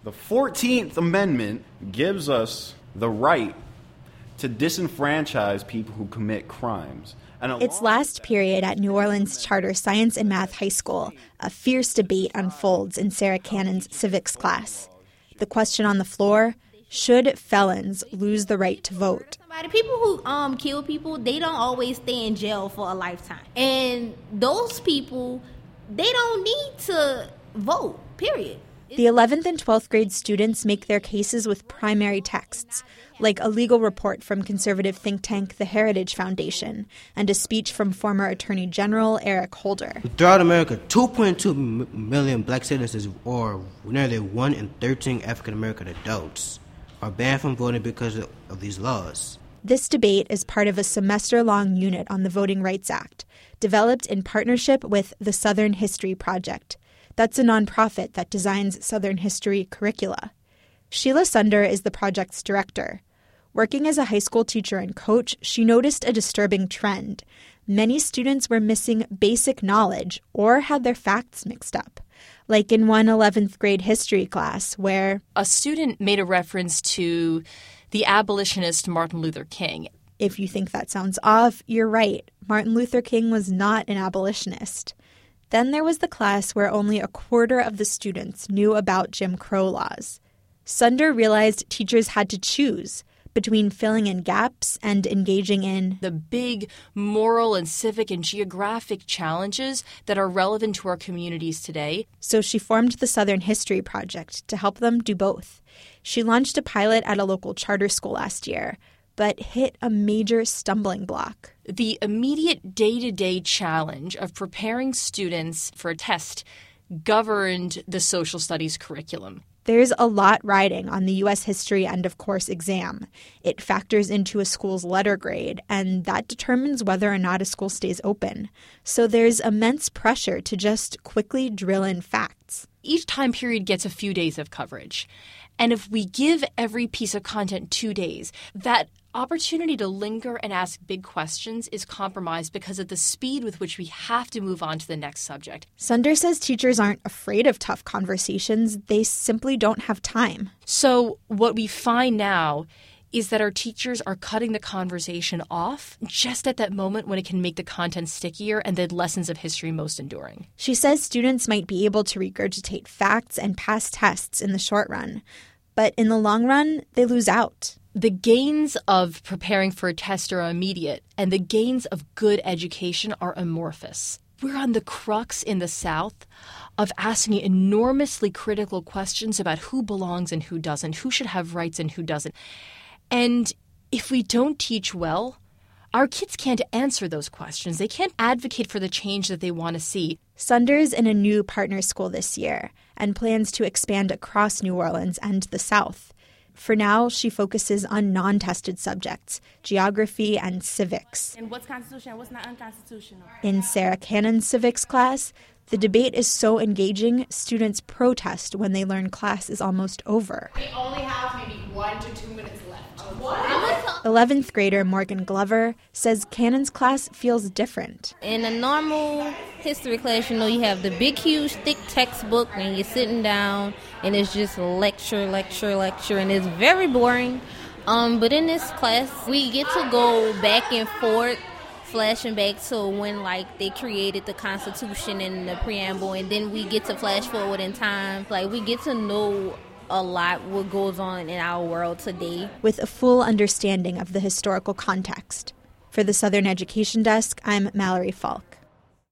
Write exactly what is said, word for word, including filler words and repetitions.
The fourteenth Amendment gives us the right to disenfranchise people who commit crimes. And Its last period at New Orleans Charter Science and Math High School, a fierce debate unfolds in Sarah Cannon's civics class. The question on the floor, should felons lose the right to vote? People who um, kill people, they don't always stay in jail for a lifetime. And those people, they don't need to vote, period. The eleventh and twelfth grade students make their cases with primary texts, like a legal report from conservative think tank The Heritage Foundation and a speech from former Attorney General Eric Holder. Throughout America, two point two million black citizens, or nearly one in thirteen African-American adults, are banned from voting because of these laws. This debate is part of a semester-long unit on the Voting Rights Act, developed in partnership with the Southern History Project. That's a nonprofit that designs Southern history curricula. Sheila Sunder is the project's director. Working as a high school teacher and coach, she noticed a disturbing trend. Many students were missing basic knowledge or had their facts mixed up, like in one eleventh grade history class where a student made a reference to the abolitionist Martin Luther King. If you think that sounds off, you're right. Martin Luther King was not an abolitionist. Then there was the class where only a quarter of the students knew about Jim Crow laws. Sunder realized teachers had to choose between filling in gaps and engaging in the big moral and civic and geographic challenges that are relevant to our communities today. So she formed the Southern History Project to help them do both. She launched a pilot at a local charter school last year, but hit a major stumbling block. The immediate day-to-day challenge of preparing students for a test governed the social studies curriculum. There's a lot riding on the U S history end of course exam. It factors into a school's letter grade, and that determines whether or not a school stays open. So there's immense pressure to just quickly drill in facts. Each time period gets a few days of coverage. And if we give every piece of content two days, that opportunity to linger and ask big questions is compromised because of the speed with which we have to move on to the next subject. Sunder says teachers aren't afraid of tough conversations. They simply don't have time. So what we find now is that our teachers are cutting the conversation off just at that moment when it can make the content stickier and the lessons of history most enduring. She says students might be able to regurgitate facts and pass tests in the short run, but in the long run, they lose out. The gains of preparing for a test are immediate, and the gains of good education are amorphous. We're on the crux in the South of asking enormously critical questions about who belongs and who doesn't, who should have rights and who doesn't. And if we don't teach well, our kids can't answer those questions. They can't advocate for the change that they want to see. Sunder's in a new partner school this year and plans to expand across New Orleans and the South. For now, she focuses on non-tested subjects, geography and civics. And what's constitutional and what's not unconstitutional? In Sarah Cannon's civics class, the debate is so engaging, students protest when they learn class is almost over. We only have maybe one to two minutes left. What? eleventh grader Morgan Glover says Cannon's class feels different. In a normal history class, you know, you have the big, huge, thick textbook, and you're sitting down, and it's just lecture, lecture, lecture, and it's very boring. Um, but in this class, we get to go back and forth, flashing back to when, like, they created the Constitution and the preamble, and then we get to flash forward in time. Like, we get to know a lot what goes on in our world today, with a full understanding of the historical context. For the Southern Education Desk, I'm Mallory Falk.